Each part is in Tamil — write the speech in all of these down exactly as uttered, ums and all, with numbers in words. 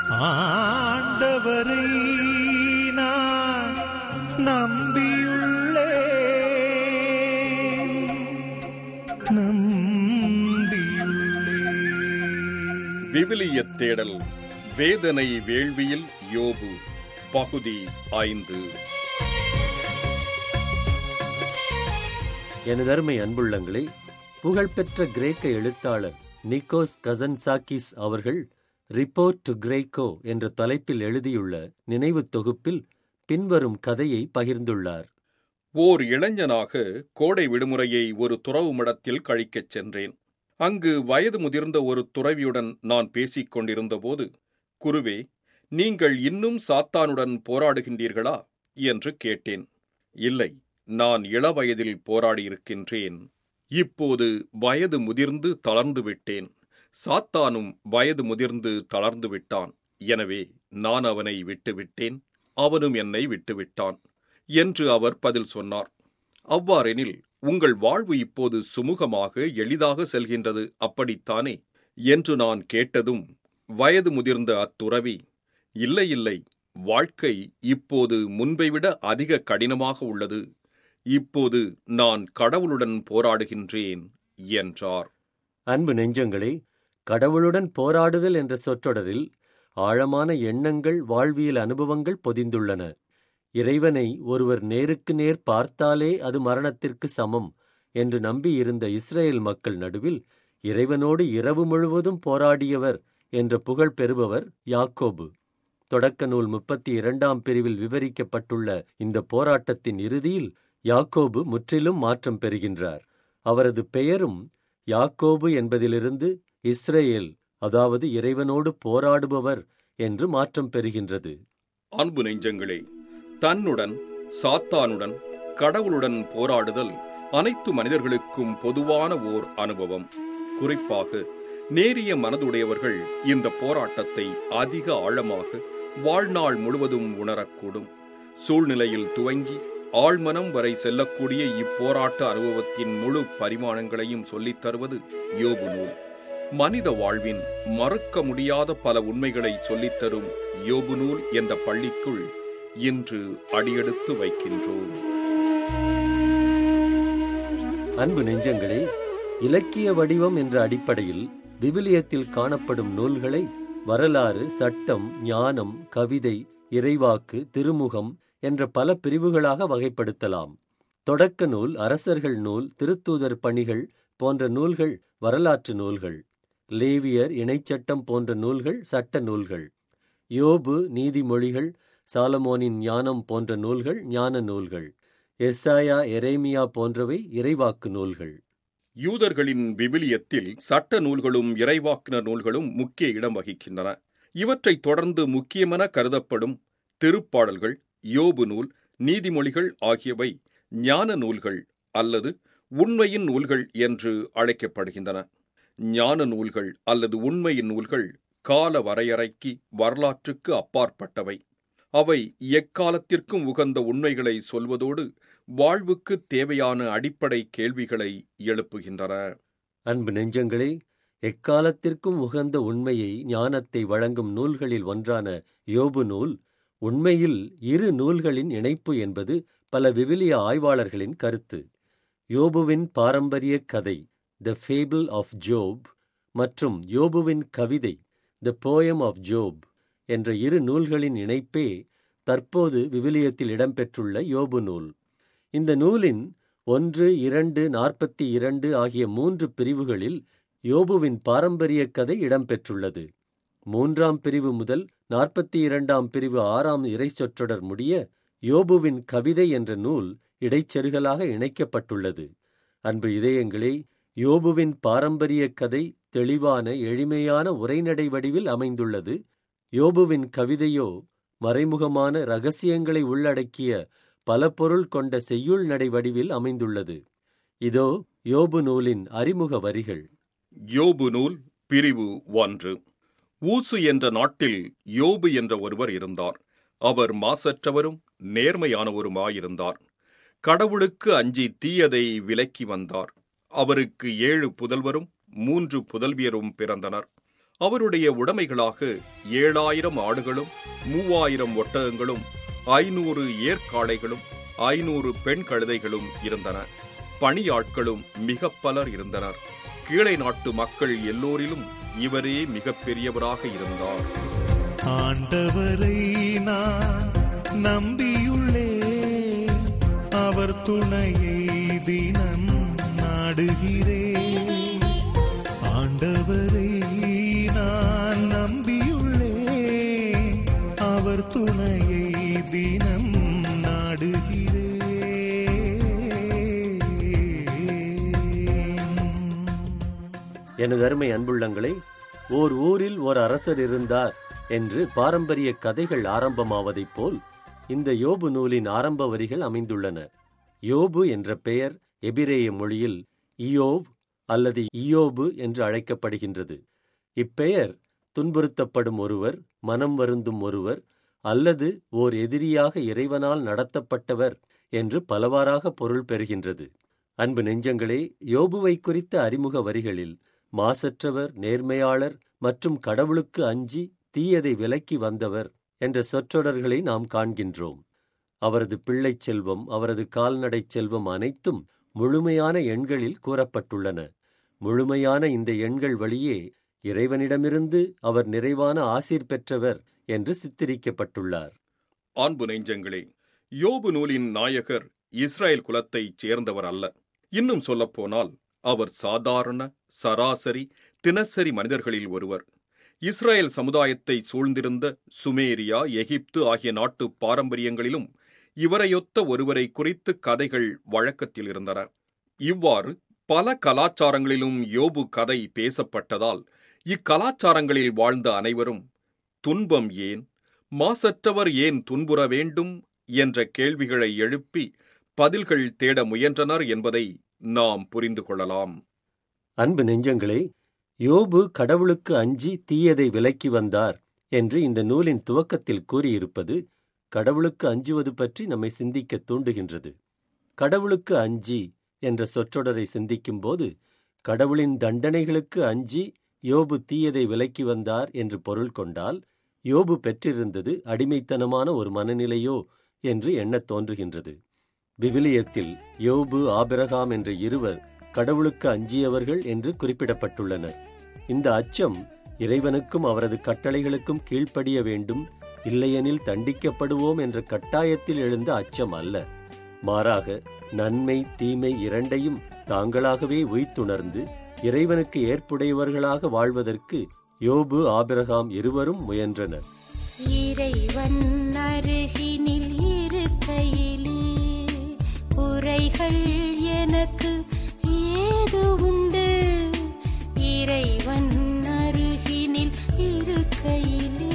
ஆண்டவரை நான் நம்பியுள்ளே நம்பியுள்ளே. விவிலியத் தேடல் வேதனை வேள்வியில் யோபு பகுதி ஐந்து. எனதருமை அன்புள்ளங்களே, புகழ்பெற்ற கிரேக்க எழுத்தாளர் நிக்கோஸ் கசன்சாக்கிஸ் அவர்கள் ரிப்போர்ட் டு கிரேக்கோ என்ற தலைப்பில் எழுதியுள்ள நினைவு தொகுப்பில் பின்வரும் கதையை பகிர்ந்துள்ளார். ஓர் இளைஞனாக கோடை விடுமுறையை ஒரு துறவு மடத்தில் கழிக்கச் சென்றேன். அங்கு வயது முதிர்ந்த ஒரு துறவியுடன் நான் பேசிக் கொண்டிருந்தபோது, குருவே, நீங்கள் இன்னும் சாத்தானுடன் போராடுகின்றீர்களா என்று கேட்டேன். இல்லை, நான் இளவயதில் போராடியிருக்கின்றேன். இப்போது வயது முதிர்ந்து தளர்ந்து விட்டேன். சாத்தானும் வயது முதிர்ந்து தளர்ந்து விட்டான். எனவே நான் அவனை விட்டுவிட்டேன், அவனும் என்னை விட்டுவிட்டான் என்று அவர் பதில் சொன்னார். அவ்வாறெனில் உங்கள் வாழ்வு இப்போது சுமூகமாக எளிதாக செல்கின்றது, அப்படித்தானே என்று நான் கேட்டதும் வயது முதிர்ந்த அத்துறவி, இல்லை இல்லை, வாழ்க்கை இப்போது முன்பை விட அதிக கடினமாக உள்ளது. இப்போது நான் கடவுளுடன் போராடுகின்றேன் என்றார். அன்பு நெஞ்சங்களே, கடவுளுடன் போராடுதல் என்ற சொற்றொடரில் ஆழமான எண்ணங்கள், வாழ்வியல் அனுபவங்கள் பொதிந்துள்ளன. இறைவனை ஒருவர் நேருக்கு நேர் பார்த்தாலே அது மரணத்திற்கு சமம் என்று நம்பியிருந்த இஸ்ரேல் மக்கள் நடுவில் இறைவனோடு இரவு முழுவதும் போராடியவர் என்ற புகழ் பெறுபவர் யாக்கோபு. தொடக்க நூல் முப்பத்தி இரண்டாம் பிரிவில் விவரிக்கப்பட்டுள்ள இந்த போராட்டத்தின் இறுதியில் யாக்கோபு முற்றிலும் மாற்றம் பெறுகின்றார். அவரது பெயரும் யாக்கோபு என்பதிலிருந்து இஸ்ரேல், அதாவது இறைவனோடு போராடுபவர் என்று மாற்றம் பெறுகின்றது. அன்பு நெஞ்சங்களே, தன்னுடன், சாத்தானுடன், கடவுளுடன் போராடுதல் அனைத்து மனிதர்களுக்கும் பொதுவான ஓர் அனுபவம். குறிப்பாக நேரிய மனதுடையவர்கள் இந்த போராட்டத்தை அதிக ஆழமாக வாழ்நாள் முழுவதும் உணரக்கூடும். சூழ்நிலையில் துவங்கி ஆழ்மனம் வரை செல்லக்கூடிய இப்போராட்ட அனுபவத்தின் முழு பரிமாணங்களையும் சொல்லித் தருவது யோபு நூல். மனித வாழ்வின் மறுக்க முடியாத பல உண்மைகளை சொல்லித்தரும் யோபு நூல் என்ற பள்ளிக்குள் இன்று அடியெடுத்து வைக்கின்றோம். அன்பு நெஞ்சங்களே, இலக்கிய வடிவம் என்ற அடிப்படையில் விவிலியத்தில் காணப்படும் நூல்களை வரலாறு, சட்டம், ஞானம், கவிதை, இறைவாக்கு, திருமுகம் என்ற பல பிரிவுகளாக வகைப்படுத்தலாம். தொடக்க நூல், அரசர்கள் நூல், திருத்தூதர் பணிகள் போன்ற நூல்கள் வரலாற்று நூல்கள். லேவியர், இணைச்சட்டம் போன்ற நூல்கள் சட்ட நூல்கள். யோபு, நீதிமொழிகள், சாலமோனின் ஞானம் போன்ற நூல்கள் ஞான நூல்கள். எசாயா, எரேமியா போன்றவை இறைவாக்கு நூல்கள். யூதர்களின் விவிலியத்தில் சட்ட நூல்களும் இறைவாக்கினர் நூல்களும் முக்கிய இடம் வகிக்கின்றன. இவற்றைத் தொடர்ந்து முக்கியமென கருதப்படும் திருப்பாடல்கள், யோபு நூல், நீதிமொழிகள் ஆகியவை ஞான நூல்கள் அல்லது உண்மையின் நூல்கள் என்று அழைக்கப்படுகின்றன. ஞான நூல்கள் அல்லது உண்மையின் நூல்கள் கால வரையறைக்கு, வரலாற்றுக்கு அப்பாற்பட்டவை. அவை எக்காலத்திற்கும் உகந்த உண்மைகளை சொல்வதோடு வாழ்வுக்கு தேவையான அடிப்படை கேள்விகளை எழுப்புகின்றன. அன்பு நெஞ்சங்களே, எக்காலத்திற்கும் உகந்த உண்மையை, ஞானத்தை வழங்கும் நூல்களில் ஒன்றான யோபு நூல் உண்மையில் இரு நூல்களின் இணைப்பு என்பது பல விவிலிய ஆய்வாளர்களின் கருத்து. யோபுவின் பாரம்பரிய கதை, த ஃபேபிள் ஆஃப் ஜோப், மற்றும் யோபுவின் கவிதை, த போயம் ஆஃப் ஜோப் என்ற இரு நூல்களின் இணைப்பே தற்போது விவிலியத்தில் இடம்பெற்றுள்ள யோபு நூல். இந்த நூலின் ஒன்று, இரண்டு, நாற்பத்தி இரண்டு ஆகிய மூன்று பிரிவுகளில் யோபுவின் பாரம்பரிய கதை இடம்பெற்றுள்ளது. மூன்றாம் பிரிவு முதல் நாற்பத்தி இரண்டாம் பிரிவு ஆறாம் இறை சொற்றொடர் முடிய யோபுவின் கவிதை என்ற நூல் இடைச்செருகலாக இணைக்கப்பட்டுள்ளது. அன்பு இதயங்களே, யோபுவின் பாரம்பரிய கதை தெளிவான, எளிமையான உரைநடை வடிவில் அமைந்துள்ளது. யோபுவின் கவிதையோ மறைமுகமான இரகசியங்களை உள்ளடக்கிய பல பொருள் கொண்ட செய்யுள் நடை வடிவில் அமைந்துள்ளது. இதோ யோபு நூலின் அறிமுக வரிகள். யோபு நூல் பிரிவு ஒன்று. ஊசு என்ற நாட்டில் யோபு என்ற ஒருவர் இருந்தார். அவர் மாசற்றவரும் நேர்மையானவருமாயிருந்தார். கடவுளுக்கு அஞ்சி தீயதை விலக்கி வந்தார். அவருக்கு ஏழு புதல்வரும் மூன்று புதல்வியரும் பிறந்தனர். அவருடைய உடைமைகளாக ஏழாயிரம் ஆடுகளும் மூவாயிரம் ஒட்டகங்களும் ஐநூறு ஏர்காளைகளும் ஐநூறு பெண் கழுதைகளும் இருந்தன. பணியாட்களும் மிக பலர் இருந்தனர். கீழை நாட்டு மக்கள் எல்லோரிலும் இவரே மிகப் பெரியவராக இருந்தார். ஆண்டவரை நான் நம்பியுள்ளே, அவர் துணையை தினம் நாடுகிறேன். ஆண்டவரை நான் நம்பியுள்ளே, அவர் துணையை தினம் நாடுகிறேன். எனது அருமை அன்புள்ளங்களை, ஓர் ஊரில் ஓர் அரசர் இருந்தார் என்று பாரம்பரிய கதைகள் ஆரம்பமாவதைப் போல் இந்த யோபு நூலின் ஆரம்ப வரிகள் அமைந்துள்ளன. யோபு என்ற பெயர் எபிரேய மொழியில் இயோவ் அல்லது இயோபு என்று அழைக்கப்படுகின்றது. இப்பெயர் துன்புறுத்தப்படும் ஒருவர், மனம் வருந்தும் ஒருவர் அல்லது ஓர் எதிரியாக இறைவனால் நடத்தப்பட்டவர் என்று பலவாறாக பொருள் பெறுகின்றது. அன்பு நெஞ்சங்களே, யோபுவை குறித்த அறிமுக வரிகளில் மாசற்றவர், நேர்மையாளர் மற்றும் கடவுளுக்கு அஞ்சி தீயதை விலக்கி வந்தவர் என்ற சொற்றொடர்களை நாம் காண்கின்றோம். அவரது பிள்ளைச் செல்வம், அவரது கால்நடை செல்வம் அனைத்தும் முழுமையான எண்களில் கூறப்பட்டுள்ளன. முழுமையான இந்த எண்கள் வழியே இறைவனிடமிருந்து அவர் நிறைவான ஆசீர் பெற்றவர் என்று சித்தரிக்கப்பட்டுள்ளார். அன்பு நெஞ்சங்களே, யோபு நூலின் நாயகர் இஸ்ரேல் குலத்தைச் சேர்ந்தவர் அல்ல. இன்னும் சொல்லப்போனால் அவர் சாதாரண சராசரி தினசரி மனிதர்களில் ஒருவர். இஸ்ரேல் சமுதாயத்தை சூழ்ந்திருந்த சுமேரியா, எகிப்து ஆகிய நாட்டு பாரம்பரியங்களிலும் இவரையொத்த ஒருவரை குறித்து கதைகள் வழக்கத்தில் இருந்தன. இவ்வாறு பல கலாச்சாரங்களிலும் யோபு கதை பேசப்பட்டதால் இக்கலாச்சாரங்களில் வாழ்ந்த அனைவரும் துன்பம் ஏன், மாசற்றவர் ஏன் துன்புற வேண்டும் என்ற கேள்விகளை எழுப்பி பதில்கள் தேட முயன்றனர் என்பதை நாம் புரிந்து கொள்ளலாம். அன்பு நெஞ்சங்களே, யோபு கடவுளுக்கு அஞ்சி தீயதை விலக்கி வந்தார் என்று இந்த நூலின் துவக்கத்தில் கூறியிருப்பது கடவுளுக்கு அஞ்சுவது பற்றி நம்மை சிந்திக்க தூண்டுகின்றது. கடவுளுக்கு அஞ்சி என்ற சொற்றொடரை சிந்திக்கும்போது கடவுளின் தண்டனைகளுக்கு அஞ்சி யோபு தீயதை விலக்கி வந்தார் என்று பொருள் கொண்டால், யோபு பெற்றிருந்தது அடிமைத்தனமான ஒரு மனநிலையோ என்று எண்ணத் தோன்றுகின்றது. விவிலியத்தில் யோபு, ஆபிரகாம் என்ற இருவர் கடவுளுக்கு அஞ்சியவர்கள் என்று குறிப்பிடப்பட்டுள்ளனர். இந்த அச்சம் இறைவனுக்கும் அவரது கட்டளைகளுக்கும் கீழ்ப்படிய வேண்டும், இல்லையெனில் தண்டிக்கப்படுவோம் என்ற கட்டாயத்தில் எழுந்த அச்சம் அல்ல. மாறாக நன்மை தீமை இரண்டையும் தாங்களாகவே உய்த்துணர்ந்து இறைவனுக்கு ஏற்புடையவர்களாக வாழ்வதற்கு யோபு, ஆபிரகாம் இருவரும் முயன்றனர். இறைவன் அருகினில் இருக்கையிலே குறைகள் எனக்கு ஏது உண்டு, இறைவன் அருகினில் இருக்கையிலே.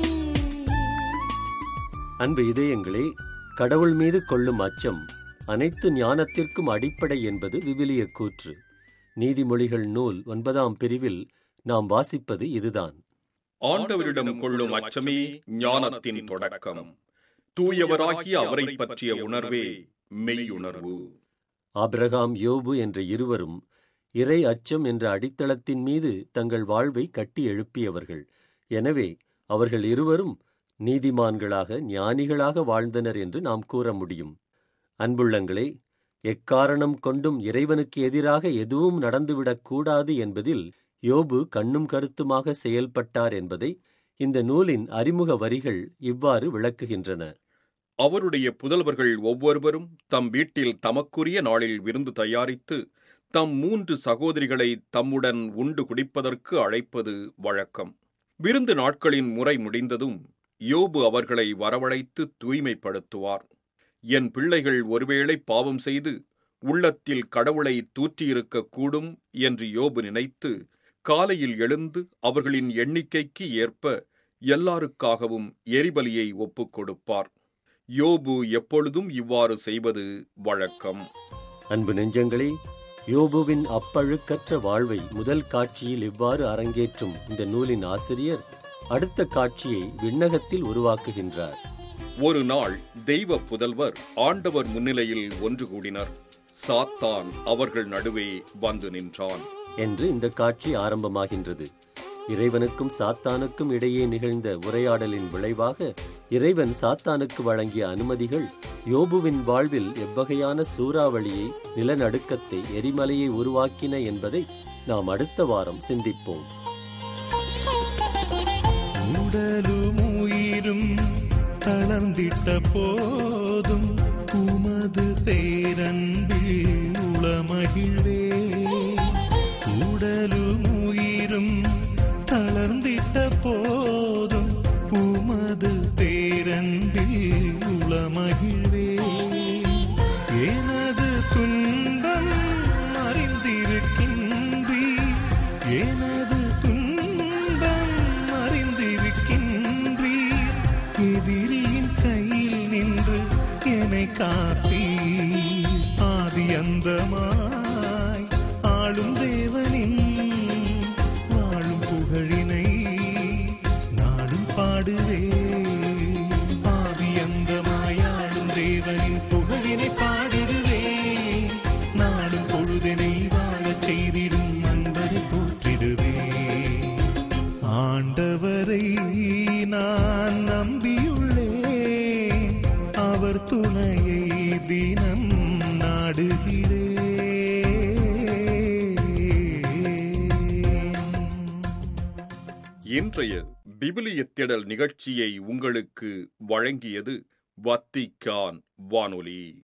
அன்பு இதயங்களே, கடவுள் மீது கொள்ளும் அச்சம் அனைத்து ஞானத்திற்கும் அடிப்படை என்பது விவிலிய கூற்று. நீதிமொழிகள் நூல் ஒன்பதாம் பிரிவில் நாம் வாசிப்பது இதுதான்: ஆண்டவரிடம் கொள்ளும் அச்சமே ஞானத்தின் தொடக்கம், தூயவராகிய அவரை பற்றிய உணர்வே மெய்யுணர்வு. ஆபிரகாம், யோபு என்ற இருவரும் இறை அச்சம் என்ற அடித்தளத்தின் மீது தங்கள் வாழ்வை கட்டி எழுப்பியவர்கள். எனவே அவர்கள் இருவரும் நீதிமான்களாக, ஞானிகளாக வாழ்ந்தனர் என்று நாம் கூற முடியும். அன்புள்ளங்களே, எக்காரணம் கொண்டும் இறைவனுக்கு எதிராக எதுவும் நடந்துவிடக் கூடாது என்பதில் யோபு கண்ணும் கருத்துமாக செயல்பட்டார் என்பதை இந்த நூலின் அறிமுக வரிகள் இவ்வாறு விளக்குகின்றன. அவருடைய புதல்வர்கள் ஒவ்வொருவரும் தம் வீட்டில் தமக்குரிய நாளில் விருந்து தயாரித்து தம் மூன்று சகோதரிகளை தம்முடன் உண்டு குடிப்பதற்கு அழைப்பது வழக்கம். விருந்து நாட்களின் முறை முடிந்ததும் யோபு அவர்களை வரவழைத்து தூய்மைப்படுத்துவார். என் பிள்ளைகள் ஒருவேளை பாவம் செய்து உள்ளத்தில் கடவுளை தூற்றியிருக்கக் கூடும் என்று யோபு நினைத்து காலையில் எழுந்து அவர்களின் எண்ணிக்கைக்கு ஏற்ப எல்லாருக்காகவும் எரிபலியை ஒப்புக் கொடுப்பார். யோபு எப்பொழுதும் இவ்வாறு செய்வது வழக்கம். அன்பு நெஞ்சங்களே, யோபுவின் அப்பழுக்கற்ற வாழ்வை முதல் காட்சியில் இவ்வாறு அரங்கேற்றும் இந்த நூலின் ஆசிரியர் அடுத்த காட்சியை விண்ணகத்தில் உருவாக்குகின்றார். ஒரு நாள் தெய்வ புதல்வர் ஆண்டவர் முன்னிலையில் ஒன்று கூடினர். சாத்தான் அவர்கள் நடுவே வந்து நின்றான் என்று இந்த காட்சி ஆரம்பமாகின்றது. இறைவனுக்கும் சாத்தானுக்கும் இடையே நிகழ்ந்த உரையாடலின் விளைவாக இறைவன் சாத்தானுக்கு வழங்கிய அனுமதிகள் யோபுவின் வாழ்வில் எவ்வகையான சூறாவளியை, நிலநடுக்கத்தை, எரிமலையை உருவாக்கின என்பதை நாம் அடுத்த வாரம் சிந்திப்போம். உடலும் உயிரும் தளர்ந்திட்ட போதும் உமது பேரன்பில் உளமகிழ்வே. உடலும் உயிரும் தளர்ந்திட்ட போதும் உமது பேரன்பில் உளமகிழ்வே. எனது துன்பம் அறிந்திருக்கின்றீ, எனது துன்பம் அறிந்திருக்கின்றீ. எதிரியின் கையில் நின்று என்னை காப்பீ. ஆதி அந்தமாய் ஆளும் தேவனின் வாழும் புகழினை நாடும் பாடுவே. ஆதி அந்தமாய் ஆளும் தேவனின் புகழினை பாடிடுவே. நாடும் பொழுதினை வாழச் செய்திடும் அன்பரை போற்றிடுவே. ஆண்டவரை நான் நம்பியுள்ளேன், அவர் துணையை தினம் நாடுகிறேன். இன்றைய விவிலிய தேடல் நிகழ்ச்சியை உங்களுக்கு வழங்கியது வத்திக்கான் வானொலி.